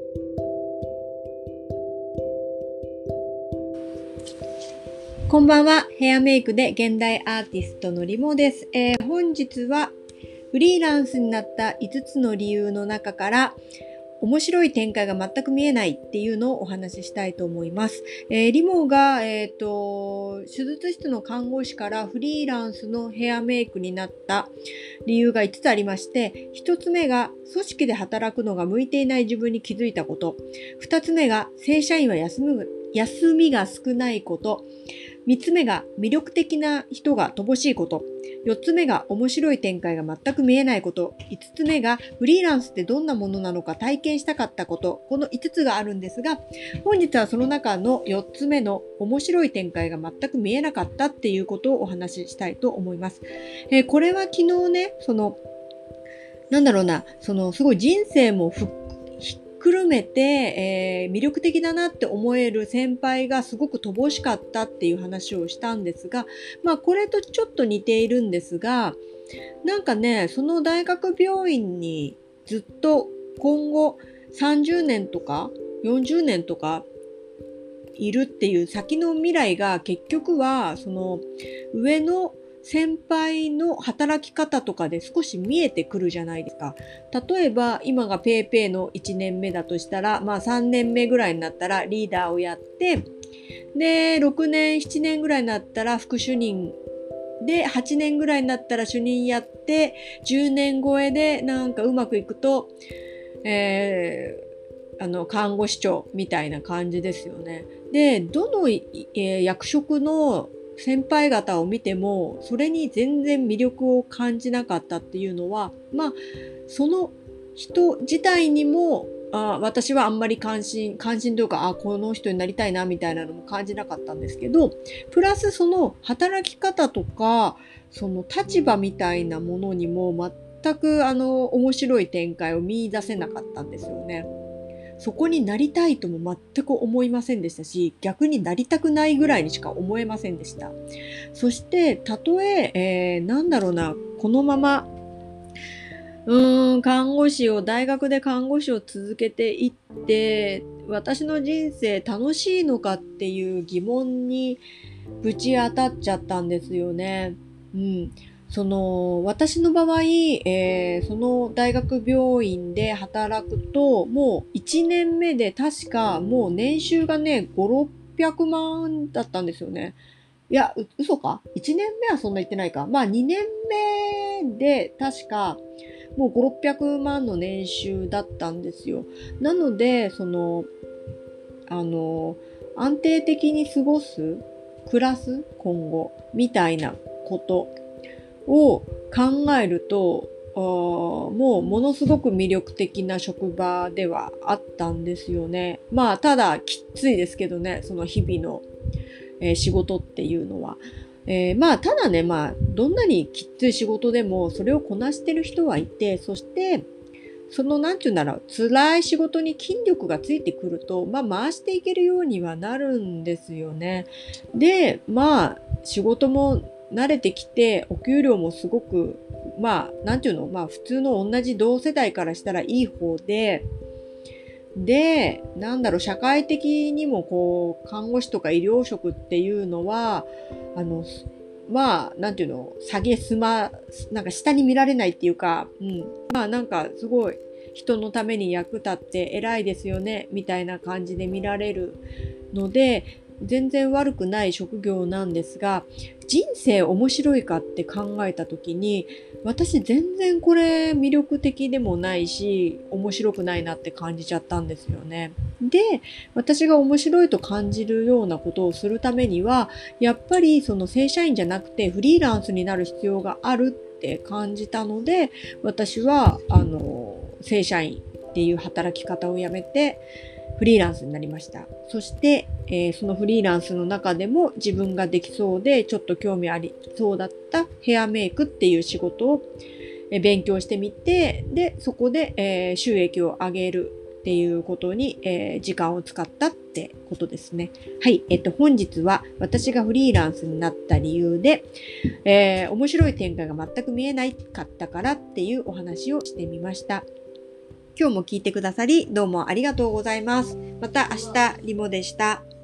こんばんは。ヘアメイクで現代アーティストのりもです。本日はフリーランスになった5つの理由の中から面白い展開が全く見えないっていうのをお話ししたいと思います。リモが、手術室の看護師からフリーランスのヘアメイクになった理由が5つありまして、1つ目が組織で働くのが向いていない自分に気づいたこと、2つ目が正社員は休みが少ないこと、3つ目が魅力的な人が乏しいこと、4つ目が面白い展開が全く見えないこと、5つ目がフリーランスってどんなものなのか体験したかったこと、この5つがあるんですが、本日はその中の4つ目の面白い展開が全く見えなかったっていうことをお話ししたいと思います。これは昨日ね、すごい人生もひっくるめて、魅力的だなって思える先輩がすごく乏しかったっていう話をしたんですが、これとちょっと似ているんですが、その大学病院にずっと今後30年とか40年とかいるっていう先の未来が結局はその上の先輩の働き方とかで少し見えてくるじゃないですか。例えば今がペイペイの1年目だとしたら、3年目ぐらいになったらリーダーをやって、で、6年、7年ぐらいになったら副主任で、8年ぐらいになったら主任やって、10年超えでうまくいくと、看護師長みたいな感じですよね。で、どの、役職の先輩方を見ても、それに全然魅力を感じなかったっていうのは、その人自体にも、私はあんまり関心というか、この人になりたいなみたいなのも感じなかったんですけど、プラスその働き方とか、その立場みたいなものにも全く面白い展開を見出せなかったんですよね。そこになりたいとも全く思いませんでしたし、逆になりたくないぐらいにしか思えませんでした。そして、たとえ、このまま、大学で看護師を続けていって、私の人生楽しいのかっていう疑問にぶち当たっちゃったんですよね。私の場合、その大学病院で働くと、もう1年目で確かもう年収がね、5、600万だったんですよね。いや、嘘か ?1 年目はそんな言ってないか。2年目で確かもう5、600万の年収だったんですよ。なので、安定的に過ごす、暮らす、今後、みたいなことを考えると、もうものすごく魅力的な職場ではあったんですよね。ただきついですけどね、その日々の、仕事っていうのは。ただね、どんなにきつい仕事でもそれをこなしてる人はいて、そして、辛い仕事に筋力がついてくると、回していけるようにはなるんですよね。で、仕事も慣れてきて、お給料もすごく、普通の同じ同世代からしたらいい方で、社会的にも看護師とか医療職っていうのは、下に見られないっていうか、すごい人のために役立って偉いですよね、みたいな感じで見られるので、全然悪くない職業なんですが、人生面白いかって考えた時に、私全然これ魅力的でもないし、面白くないなって感じちゃったんですよね。で、私が面白いと感じるようなことをするためには、やっぱりその正社員じゃなくてフリーランスになる必要があるって感じたので、私は正社員っていう働き方をやめてフリーランスになりました。そして、そのフリーランスの中でも自分ができそうでちょっと興味ありそうだったヘアメイクっていう仕事を勉強してみて、で、そこで、収益を上げるっていうことに、時間を使ったってことですね。はい。本日は私がフリーランスになった理由で、面白い展開が全く見えないかったからっていうお話をしてみました。 今日も聞いてくださりどうもありがとうございます。また明日リモでした。